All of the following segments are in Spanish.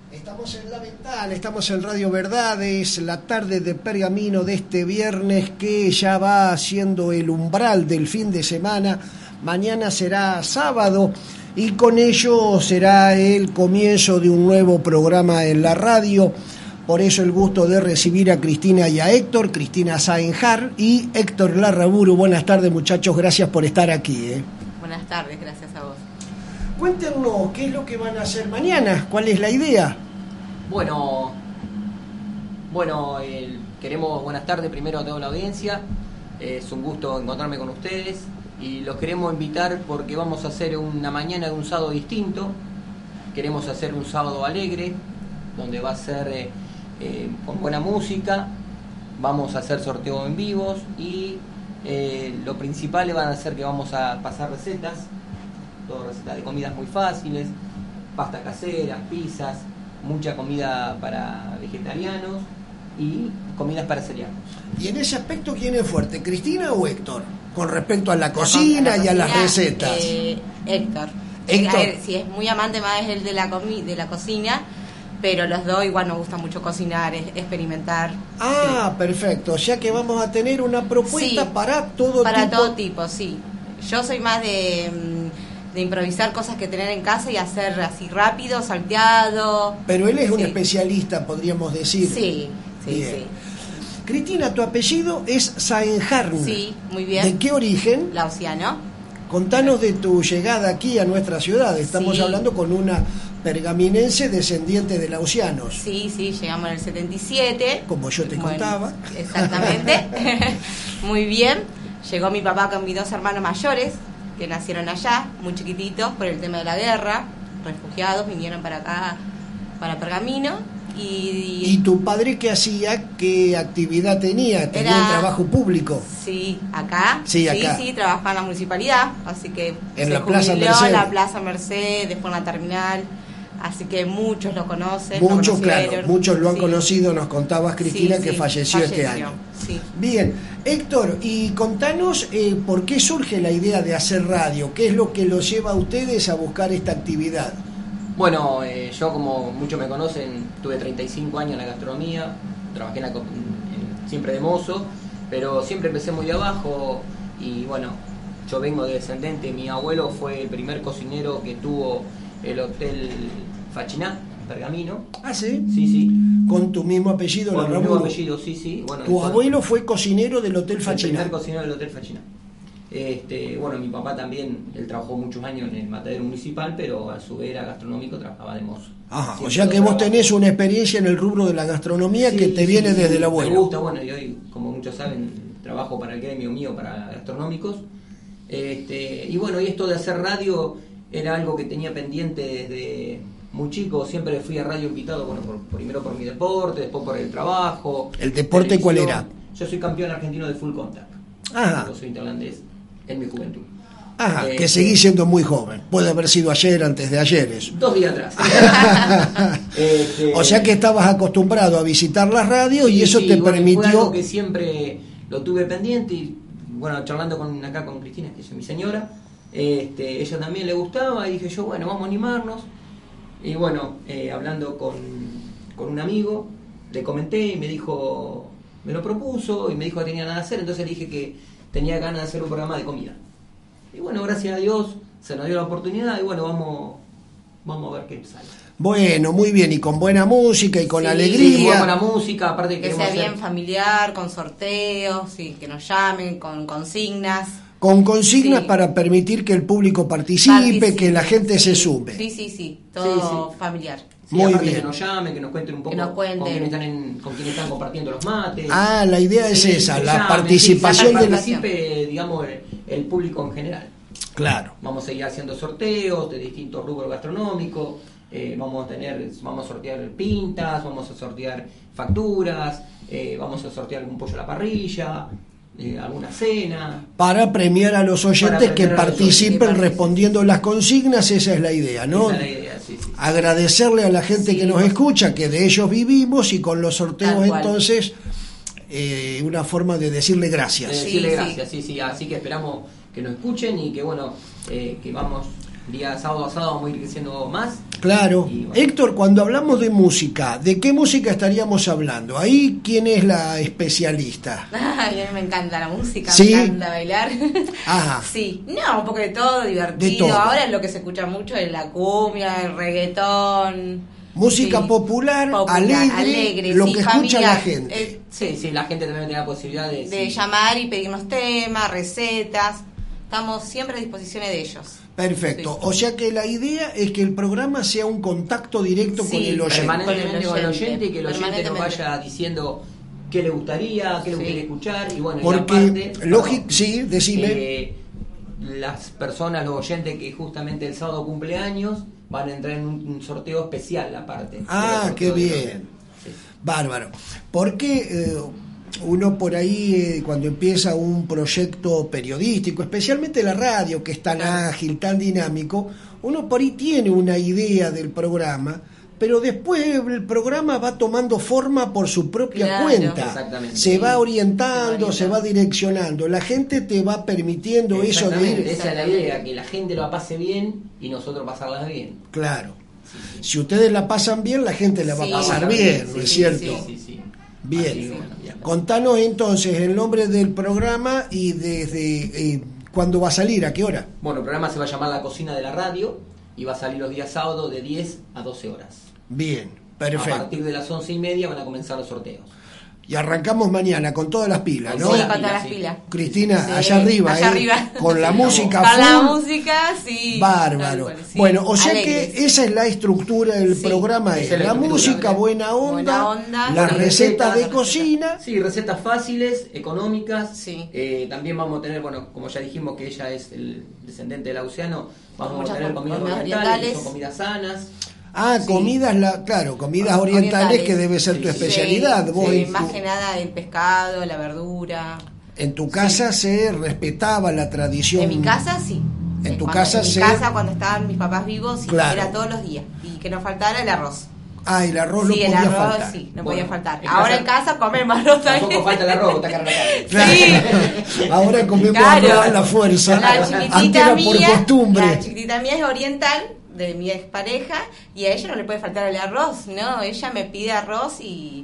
Estamos en La Ventana, estamos en Radio Verdades, la tarde de Pergamino de este viernes que ya va siendo el umbral del fin de semana. Mañana será sábado y con ello será el comienzo de un nuevo programa en la radio. Por eso el gusto de recibir a Cristina y a Héctor, Cristina Saenjar y Héctor Larraburu. Buenas tardes, muchachos, gracias por estar aquí. Buenas tardes, gracias a vos. Cuéntenos, ¿qué es lo que van a hacer mañana? ¿Cuál es la idea? Bueno, queremos buenas tardes primero a toda la audiencia. Es un gusto encontrarme con ustedes y los queremos invitar porque vamos a hacer una mañana de un sábado distinto. Queremos hacer un sábado alegre, donde va a ser con buena música. Vamos a hacer sorteos en vivos y lo principal van a ser que vamos a pasar recetas, todas recetas de comidas muy fáciles, pastas caseras, pizzas, mucha comida para vegetarianos y comidas para celíacos. Y en ese aspecto, ¿quién es fuerte, Cristina o Héctor? Con respecto a la cocina y a las recetas. Héctor. Héctor. Si es muy amante más es el de la cocina, pero los dos igual nos gusta mucho cocinar, experimentar. Ah, sí. Perfecto. O sea que vamos a tener una propuesta sí, para todo tipo, sí. Yo soy más de improvisar cosas que tener en casa y hacer así rápido, salteado. Pero él es un especialista, podríamos decir. Sí. Cristina, tu apellido es Saenjar. Sí, muy bien. ¿De qué origen? Lausiano. Contanos de tu llegada aquí a nuestra ciudad. Estamos hablando con una pergaminense descendiente de lausianos. Sí, llegamos en el 77. Como yo te contaba. Exactamente. Muy bien. Llegó mi papá con mis dos hermanos mayores, que nacieron allá, muy chiquititos, por el tema de la guerra, refugiados, vinieron para acá, para Pergamino. ¿Y tu padre qué hacía? ¿Qué actividad tenía? ¿Tenía un trabajo público? Sí, acá. Sí, trabajaba en la municipalidad, así que en la Plaza Merced. La Plaza Merced, después en la terminal, así que muchos lo conocen. Muchos lo han conocido, nos contabas, Cristina, que falleció este año. Sí. Bien, Héctor, y contanos por qué surge la idea de hacer radio, qué es lo que los lleva a ustedes a buscar esta actividad. Bueno, yo, como muchos me conocen, tuve 35 años en la gastronomía, trabajé siempre de mozo, pero siempre empecé muy de abajo y bueno, yo vengo de descendente, mi abuelo fue el primer cocinero que tuvo el Hotel Fachiná, Pergamino. ¿Ah, sí? Sí. ¿Con tu mismo apellido? Con mi mismo apellido, sí. Bueno, ¿Tu abuelo fue cocinero del Hotel Fachiná? El primer cocinero del Hotel Fachiná. Bueno, mi papá también, él trabajó muchos años en el matadero municipal, pero a su vez era gastronómico, trabajaba de mozo. Ajá, o sea que vos tenés una experiencia en el rubro de la gastronomía que te viene desde el abuelo. Me gusta, bueno, y hoy, como muchos saben, trabajo para el gremio mío, para gastronómicos. Y bueno, y esto de hacer radio era algo que tenía pendiente desde muy chico. Siempre fui a radio invitado, bueno, primero por mi deporte, después por el trabajo. ¿El deporte cuál era? Yo soy campeón argentino de full contact. Ajá. Yo soy interlandés en mi juventud. Ajá, que seguís siendo muy joven. Puede haber sido ayer, antes de ayer eso. 2 días atrás. O sea que estabas acostumbrado a visitar la radio y eso te permitió... Fue algo que siempre lo tuve pendiente y bueno, charlando con Cristina, que es mi señora, ella también le gustaba y dije yo, bueno, vamos a animarnos. Y bueno, hablando con un amigo, le comenté y me dijo, me lo propuso y me dijo que tenía nada que hacer, entonces le dije que tenía ganas de hacer un programa de comida. Y bueno, gracias a Dios se nos dio la oportunidad y bueno, vamos a ver qué sale. Bueno, muy bien, y con buena música y con alegría. Sí, con buena música, aparte que sea bien familiar, con sorteos, que nos llamen, con consignas. Con consignas para permitir que el público participe, que la gente se sume. Sí, todo familiar. Muy bien. Que nos llamen, que nos cuenten un poco con quién están compartiendo los mates. Ah, la idea es esa, la participación de participe, digamos, el público en general. Claro. Vamos a seguir haciendo sorteos de distintos rubros gastronómicos. Vamos a sortear pintas, vamos a sortear facturas, vamos a sortear algún pollo a la parrilla, alguna cena. Para premiar a los oyentes que participen respondiendo las consignas, esa es la idea, ¿no? Esa es la idea, sí. Agradecerle a la gente que nos escucha, que de ellos vivimos, y con los sorteos entonces una forma de decirle gracias. Decirle gracias, sí. Así que esperamos que nos escuchen y que bueno, que vamos Día sábado a sábado vamos a ir creciendo más. Claro. Y, bueno. Héctor, cuando hablamos de música, ¿de qué música estaríamos hablando? Ahí, ¿quién es la especialista? Ay, a mí me encanta la música, ¿Sí? me encanta bailar. Ajá. Sí, no, un poco de todo, divertido. De todo. Ahora es lo que se escucha mucho es la cumbia, el reggaetón. Música Sí. popular, alegre, lo sí, que escucha la familiar. gente. Sí, la gente también tiene la posibilidad De llamar y pedirnos temas, recetas. Estamos siempre a disposición de ellos. Perfecto. Sí. O sea que la idea es que el programa sea un contacto directo Sí, con el oyente. Permanentemente con el oyente y que el oyente nos Permanentemente. vaya diciendo qué le gustaría, qué le gustaría escuchar. Y bueno, Porque, y aparte, sí, decime. las personas, los oyentes que justamente el sábado cumpleaños van a entrar en un sorteo especial aparte. Ah, qué bien. Sí. Bárbaro. Porque uno por ahí, cuando empieza un proyecto periodístico, especialmente la radio, que es tan ágil, tan dinámico, uno por ahí tiene una idea del programa, pero después el programa va tomando forma por su propia Claro. cuenta. Exactamente. Se va Sí. orientando, Se va se va direccionando. La gente te va permitiendo eso de Exactamente, ir. esa es la idea, que la gente lo pase bien y nosotros pasarla bien. Claro. Si ustedes la pasan bien, la gente la va a Sí, pasar sí, bien, sí, ¿no es sí, cierto? Sí. Bien. Así que, bueno, bien. Contanos entonces el nombre del programa y desde cuándo va a salir, a qué hora. Bueno, el programa se va a llamar La Cocina de la Radio y va a salir los días sábados de 10 a 12 horas. Bien, A perfecto. partir de las 11:30 van a comenzar los sorteos. Y arrancamos mañana con todas las pilas, Con ¿no? Sí, todas con todas las sí. pilas. Cristina, Sí, allá arriba, allá arriba. con la Sí, música Con la full. música, sí. Bárbaro. Tal cual, sí. Bueno, o sea Alegres. que esa es la estructura del Sí, programa, esa es es la la estructura. música, buena onda, Buena onda. las Buenas recetas de recetas, cocina. Sí, recetas fáciles, económicas. Sí. También vamos a tener, bueno, como ya dijimos que ella es el descendente del Lausiano, vamos Muchas a tener comidas comidas orientales, que orientales. son comidas sanas. Ah, Sí. comidas, comidas orientales, que debe ser Sí, tu sí. especialidad. Sí, Vos sí, en, más tu, que nada el pescado, la verdura. en tu casa se respetaba la tradición. En mi casa sí. En Sí, tu cuando- casa en mi se- casa cuando estaban mis papás vivos, sí, Claro. era todos los días. Y que no faltara el arroz. Ah, el arroz Sí, no el podía arroz faltar. sí, no Bueno, podía faltar. en Ahora casa- en casa comemos arroz Tampoco también. falta el arroz, está carne Sí. Ahora comemos Claro. arroz a la fuerza. La Antes chiquitita era mía, por costumbre. la chiquitita mía es oriental, de mi expareja, y a ella no le puede faltar el arroz, ¿no? Ella me pide arroz y...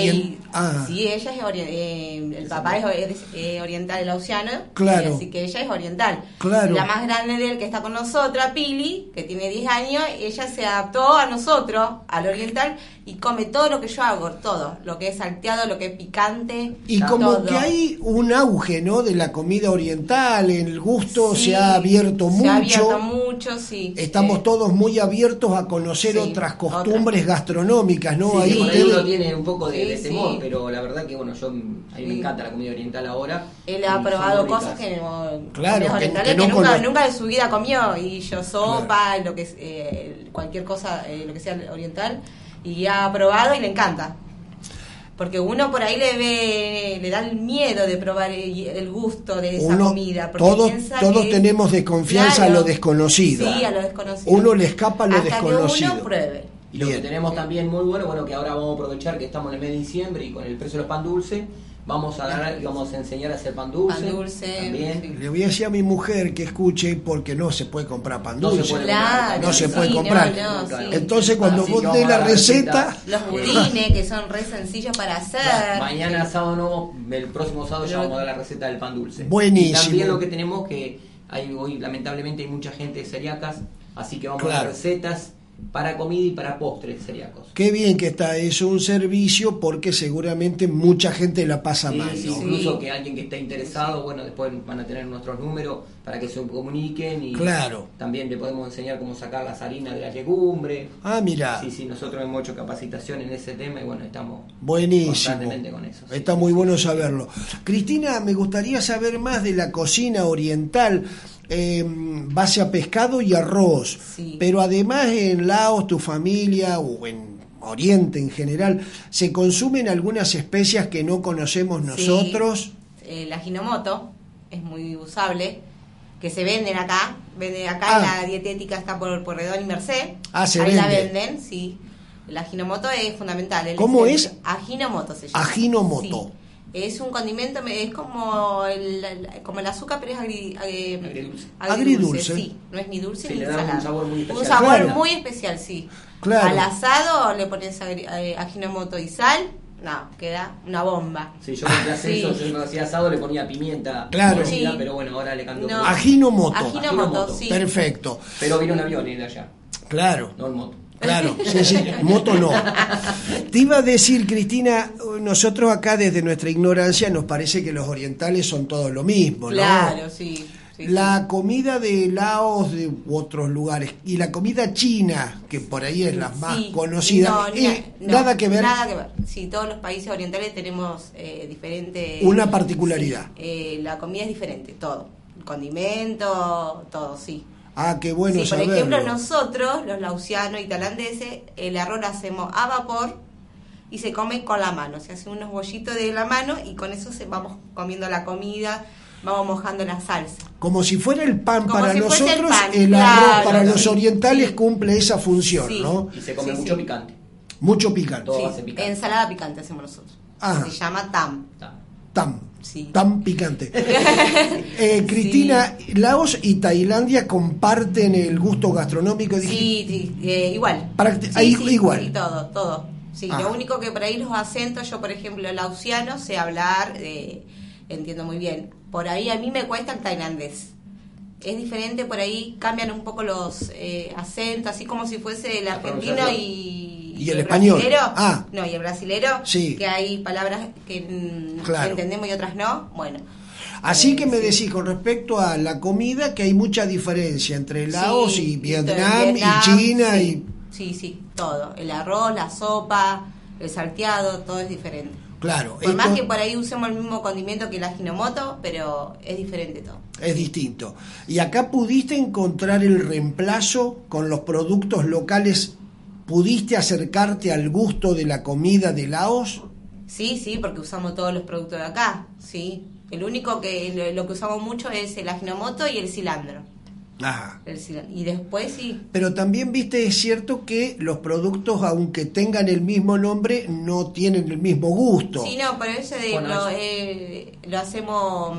Sí, ella es el papá es oriental, el lausiano, Claro. así que ella es oriental. Claro. La más grande de él que está con nosotros, Pili, que tiene 10 años, ella se adaptó a nosotros, al oriental, y come todo lo que yo hago, todo, lo que es salteado, lo que es picante. Y como todo. que hay un auge, ¿no? De la comida oriental, el gusto Sí, se ha abierto se mucho. ha abierto mucho, sí. Estamos todos muy abiertos a conocer Sí, otras costumbres gastronómicas, ¿no? Sí, Ahí que por ahí ustedes- uno tiene un poco de Sí, temor, sí. pero la verdad que bueno, a mí me Sí. encanta la comida oriental ahora. Él y ha son probado ricas. cosas que Claro, comidas que orientales no que nunca, conoce. nunca en su vida comió, y yo sopa, lo que es, cualquier cosa, lo que sea oriental, y ha probado y le encanta. Porque uno por ahí le da el miedo de probar el gusto de esa comida. Porque todos piensa todos que tenemos desconfianza Claro. a lo desconocido. Sí, a lo desconocido. Uno le escapa a lo Hasta desconocido. que uno pruebe. Y lo Bien. que tenemos también muy bueno, que ahora vamos a aprovechar que estamos en el mes de diciembre y con el precio de los pan dulce, vamos a enseñar a hacer pan dulce. Pan dulce, también. sí. Le voy a decir a mi mujer que escuche porque no se puede comprar pan No se dulce. puede Claro, No se sí, puede comprar. no, sí. Entonces cuando Así vos que des vamos a la dar receta, Los budines, que son re sencillos para hacer. Mañana Sí. sábado no, el próximo sábado ya vamos a dar la receta del pan dulce. Buenísimo. Y también lo que tenemos que hoy lamentablemente hay mucha gente celíacas, así que vamos a Claro. dar recetas para comida y para postres celíacos. qué bien que está eso, un servicio, porque seguramente mucha gente la pasa Sí, mal, sí, ¿no? incluso que alguien que esté interesado, bueno, después van a tener nuestros números para que se comuniquen y Claro. también le podemos enseñar cómo sacar las harinas de la legumbre. Ah, mira, Sí, nosotros hemos hecho capacitación en ese tema y bueno, estamos buenísimo. constantemente con eso. sí. Está muy bueno saberlo. Cristina, me gustaría saber más de la cocina oriental, base a pescado y arroz. Sí. Pero además en Laos, tu familia, o en Oriente en general, ¿se consumen algunas especias que no conocemos nosotros? Sí, el ajinomoto es muy usable, que se venden acá. Ah. La dietética está por Redón y Merced. Ah, se Ahí la vende. venden, sí. El ajinomoto es fundamental. ¿Cómo es? Ajinomoto se llama. Ajinomoto. Sí. Es un condimento, es como el azúcar, pero es Agridulce. sí. No es ni dulce Sí, ni le da salado. un sabor muy especial. Un sabor Claro. muy especial, sí. Claro. Al asado le pones ajinomoto y sal, no, queda una bomba. Sí, yo cuando hacía Sí. eso, yo cuando hacía asado le ponía pimienta. Claro. molida, Sí. pero bueno, ahora le cambio. No. Ajinomoto. Ajinomoto, sí. Perfecto. Pero vino un avión de allá, Claro. no en moto. Claro, sí, moto no. Te iba a decir, Cristina, nosotros acá desde nuestra ignorancia nos parece que los orientales son todos lo mismo, ¿no? Claro, sí. Sí, La comida de Laos de otros lugares y la comida china, que por ahí es la más sí. conocida, No, nada que ver. Nada que ver. Sí, todos los países orientales tenemos diferente... Una particularidad. Sí, la comida es diferente, todo. El condimento, todo, sí. Ah, qué bueno Sí, por saberlo. ejemplo, nosotros, los laosianos y tailandeses, el arroz lo hacemos a vapor y se come con la mano. Se hace unos bollitos de la mano y con eso vamos comiendo la comida, vamos mojando la salsa. Como si fuera el pan Como para si fuese el nosotros, pan, el arroz claro, para los sí, orientales sí. cumple esa función, Sí. ¿no? Y se come Sí, mucho sí. picante. Mucho picante. Todo Sí, hace picante. ensalada picante hacemos nosotros. Ajá. Se llama tam. Sí. Tan picante. Cristina, Laos y Tailandia comparten el gusto gastronómico. Sí, igual. Igual. Sí, todo. Sí, Ah. lo único que por ahí los acentos, yo por ejemplo lausiano sé hablar, entiendo muy bien. Por ahí a mí me cuesta el tailandés. Es diferente, por ahí cambian un poco los acentos, así como si fuese el La argentino pronunciación. Y el español. brasilero. Ah. No, y el brasilero, Sí. que hay palabras que Claro. entendemos y otras no. Bueno. Así que me sí. decís con respecto a la comida que hay mucha diferencia entre Laos Sí, y Vietnam, Vietnam, y China sí. Sí, todo. El arroz, la sopa, el salteado, todo es diferente. Claro, Por más esto que por ahí usemos el mismo condimento que el ajinomoto, pero es diferente todo. es distinto. Y acá pudiste encontrar el reemplazo con los productos locales. ¿Pudiste acercarte al gusto de la comida de Laos? Sí, porque usamos todos los productos de acá, sí. El único que lo que usamos mucho es el ajinomoto y el cilantro. Ajá. Y después sí. Pero también viste, es cierto que los productos, aunque tengan el mismo nombre, no tienen el mismo gusto. Sí, no, pero eso lo hacemos,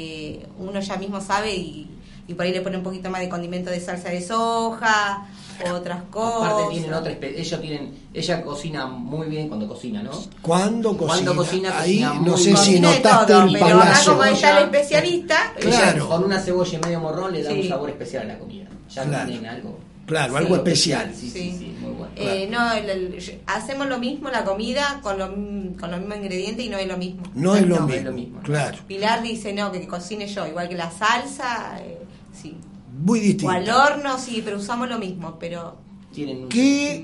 uno ya mismo sabe y por ahí le pone un poquito más de condimento de salsa de soja, otras cosas. Aparte tienen ella cocina muy bien cuando cocina, ¿no? Cuando Cuando cocina, cocina, ahí cocina no muy sé bien. si Cocina de notaste todo, el pero acá palazo. como está el especialista, Claro. Ella, con una cebolla y medio morrón le da Sí. un sabor especial a la comida. Ya Claro. tienen algo. Claro, Sí. algo especial. Sí, muy bueno. hacemos lo mismo la comida con los mismos ingredientes y no es lo mismo. No es lo No, mismo, es lo mismo. claro. Pilar dice no, que cocine yo, igual que la salsa, sí. Muy O distinto. al horno, sí, pero usamos lo mismo, pero Tienen un- ¿Qué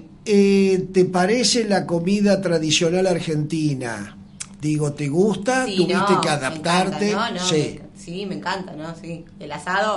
te parece la comida tradicional argentina? Digo, ¿te gusta? sí, ¿Tuviste no, que me adaptarte? encanta, ¿no? Sí. Sí, me encanta, ¿no? Sí, el asado,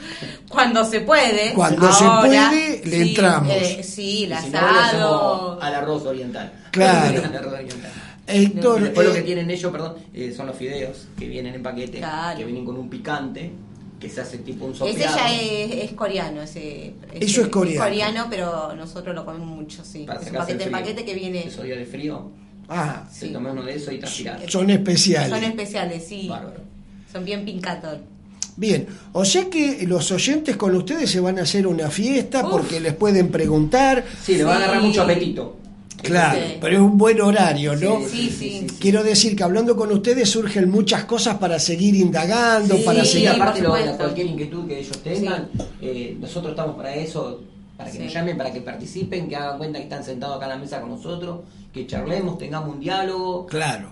cuando se puede. Cuando se ahora, puede, le sí, entramos. Sí, el Y si no, le asado. hacemos al arroz oriental. Claro. Al arroz oriental. Héctor, Después lo que tienen ellos, son los fideos que vienen en paquete, Claro. que vienen con un picante, que se hace tipo un Ese sopeado. ya es coreano, Eso es coreano. pero nosotros lo comemos mucho, sí. Para Es un sacarse paquete el en frío. paquete que viene. Esos días de frío, ah, se Sí. toma uno de esos y transpirar. son especiales. Son especiales, sí. Bárbaro. Son bien pincatos. Bien, o sea que los oyentes con ustedes se van a hacer una fiesta Uf. porque les pueden preguntar. Sí, le va a Sí. agarrar mucho apetito. Claro, Sí. pero es un buen horario, ¿no? Sí. Quiero decir que hablando con ustedes surgen muchas cosas para seguir indagando, Sí, para Sí, seguir... aparte por supuesto. cualquier inquietud que ellos tengan, nosotros estamos para eso, para que Sí. nos llamen, para que participen, que hagan cuenta que están sentados acá en la mesa con nosotros, que charlemos, tengamos un diálogo, Claro.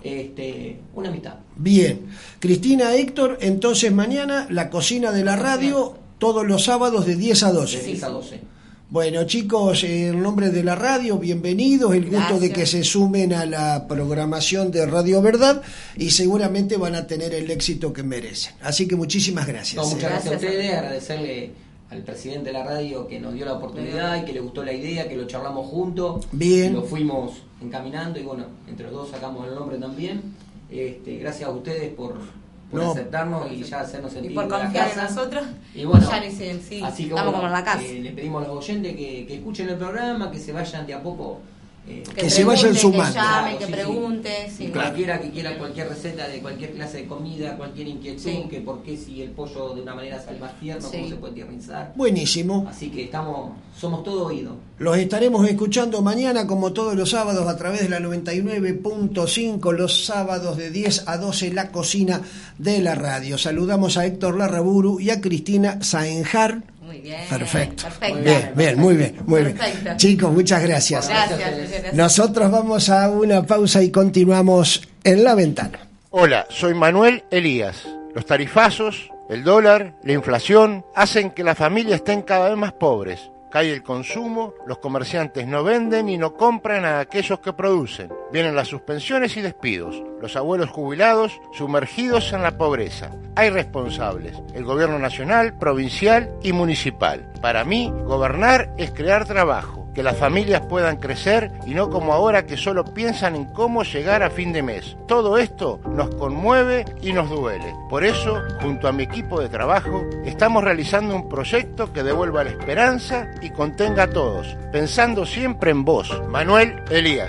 una amistad. Bien, Cristina, Héctor, entonces mañana la cocina de la radio, todos los sábados de 10 a 12. De 10 a 12. Bueno, chicos, en nombre de la radio, bienvenidos, el gusto de Gracias. que se sumen a la programación de Radio Verdad y seguramente van a tener el éxito que merecen. Así que muchísimas gracias. No, muchas gracias a Gracias. ustedes, agradecerle al presidente de la radio que nos dio la oportunidad y que le gustó la idea, que lo charlamos juntos, Bien. lo fuimos encaminando y bueno, entre los dos sacamos el nombre también. Gracias a ustedes por No. aceptarnos y ya hacernos sentir Y por en la confiar en casa. nosotros. Y bueno, ya dicen, sí, así que estamos bueno, como en la casa. le pedimos a los oyentes que escuchen el programa, que se vayan de a poco que se vayan sumando. Que llamen, que Sí, pregunten. sí. Sí. Y cualquiera que quiera cualquier receta de cualquier clase de comida, cualquier inquietud, Sí. que por qué si el pollo de una manera sale más tierno, Sí. cómo se puede tiernizar. Buenísimo. Así que somos todo oído. Los estaremos escuchando mañana, como todos los sábados, a través de la 99.5, los sábados de 10 a 12, la cocina de la radio. Saludamos a Héctor Larraburu y a Cristina Saenjar. Muy bien. Perfecto. Perfecta. Bien, muy bien. Perfecto. Chicos, muchas gracias. Gracias. Nosotros vamos a una pausa y continuamos en La Ventana. Hola, soy Manuel Elías. Los tarifazos, el dólar, la inflación hacen que las familias estén cada vez más pobres. Cae el consumo, los comerciantes no venden y no compran a aquellos que producen. Vienen las suspensiones y despidos, los abuelos jubilados sumergidos en la pobreza. Hay responsables, el gobierno nacional, provincial y municipal. Para mí, gobernar es crear trabajo, que las familias puedan crecer y no como ahora que solo piensan en cómo llegar a fin de mes. Todo esto nos conmueve y nos duele. Por eso, junto a mi equipo de trabajo, estamos realizando un proyecto que devuelva la esperanza y contenga a todos, pensando siempre en vos, Manuel Elías.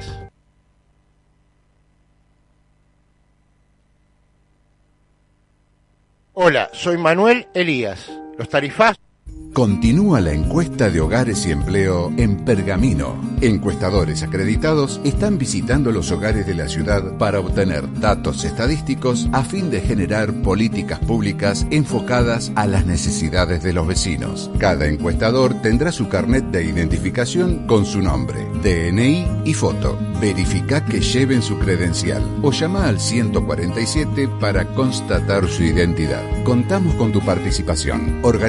Hola, soy Manuel Elías. Los tarifazos. Continúa la encuesta de hogares y empleo en Pergamino. Encuestadores acreditados están visitando los hogares de la ciudad para obtener datos estadísticos a fin de generar políticas públicas enfocadas a las necesidades de los vecinos. Cada encuestador tendrá su carnet de identificación con su nombre, DNI y foto. Verifica que lleven su credencial o llama al 147 para constatar su identidad. Contamos con tu participación.